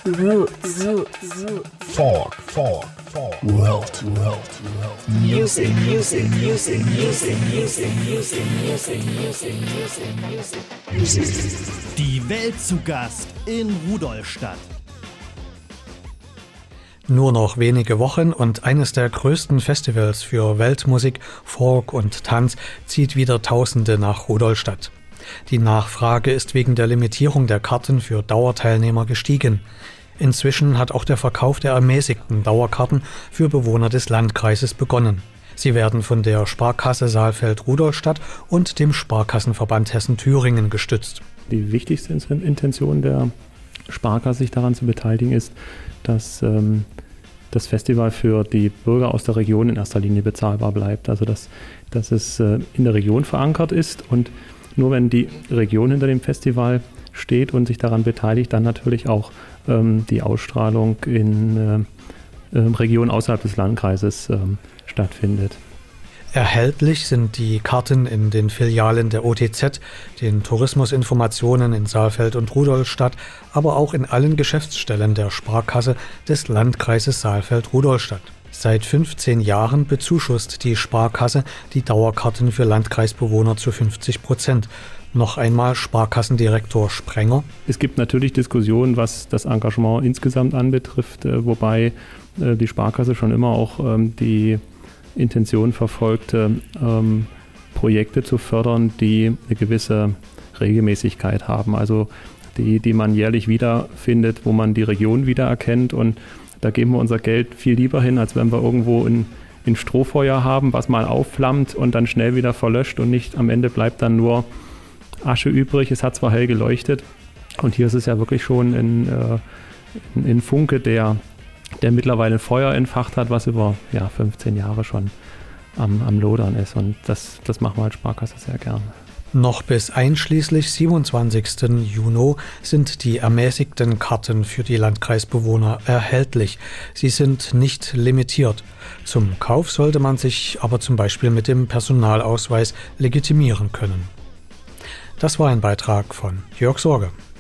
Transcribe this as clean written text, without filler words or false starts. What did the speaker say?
Folk. World. Music. Die Welt zu Gast in Rudolstadt. Nur noch wenige Wochen und eines der größten Festivals für Weltmusik, Folk und Tanz zieht wieder Tausende nach Rudolstadt. Die Nachfrage ist wegen der Limitierung der Karten für Dauerteilnehmer gestiegen. Inzwischen hat auch der Verkauf der ermäßigten Dauerkarten für Bewohner des Landkreises begonnen. Sie werden von der Sparkasse Saalfeld-Rudolstadt und dem Sparkassenverband Hessen-Thüringen gestützt. Die wichtigste Intention der Sparkasse, sich daran zu beteiligen, ist, dass das Festival für die Bürger aus der Region in erster Linie bezahlbar bleibt. Also dass es in der Region verankert ist und nur wenn die Region hinter dem Festival steht und sich daran beteiligt, dann natürlich auch die Ausstrahlung in Regionen außerhalb des Landkreises stattfindet. Erhältlich sind die Karten in den Filialen der OTZ, den Tourismusinformationen in Saalfeld und Rudolstadt, aber auch in allen Geschäftsstellen der Sparkasse des Landkreises Saalfeld-Rudolstadt. Seit 15 Jahren bezuschusst die Sparkasse die Dauerkarten für Landkreisbewohner zu 50%. Noch einmal Sparkassendirektor Sprenger. Es gibt natürlich Diskussionen, was das Engagement insgesamt anbetrifft, wobei die Sparkasse schon immer auch die Intention verfolgt, Projekte zu fördern, die eine gewisse Regelmäßigkeit haben. Also die man jährlich wiederfindet, wo man die Region wiedererkennt. Und da geben wir unser Geld viel lieber hin, als wenn wir irgendwo ein Strohfeuer haben, was mal aufflammt und dann schnell wieder verlöscht und nicht am Ende bleibt dann nur Asche übrig. Es hat zwar hell geleuchtet und hier ist es ja wirklich schon ein Funke, der mittlerweile Feuer entfacht hat, was über 15 Jahre schon am Lodern ist. Und das machen wir als Sparkasse sehr gerne. Noch bis einschließlich 27. Juni sind die ermäßigten Karten für die Landkreisbewohner erhältlich. Sie sind nicht limitiert. Zum Kauf sollte man sich aber zum Beispiel mit dem Personalausweis legitimieren können. Das war ein Beitrag von Jörg Sorge.